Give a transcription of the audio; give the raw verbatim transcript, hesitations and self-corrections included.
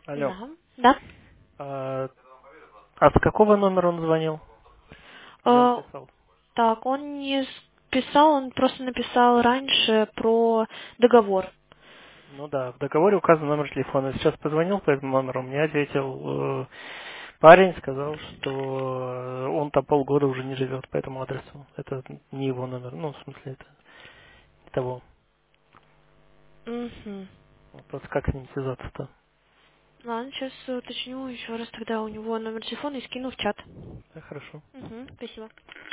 Алло. Да. Да. А, а с какого номера он звонил? Или он Э, писал? так, он не с- писал, он просто написал раньше про договор. Ну да, в договоре указан номер телефона. Сейчас позвонил по этому номеру, мне ответил э, парень, сказал, что э, он там полгода уже не живет по этому адресу. Это не его номер, ну, в смысле, это не того. Угу. Вопрос, как с ним связаться-то? Ладно, сейчас уточню еще раз тогда у него номер телефона и скину в чат. Да, хорошо. Угу, спасибо.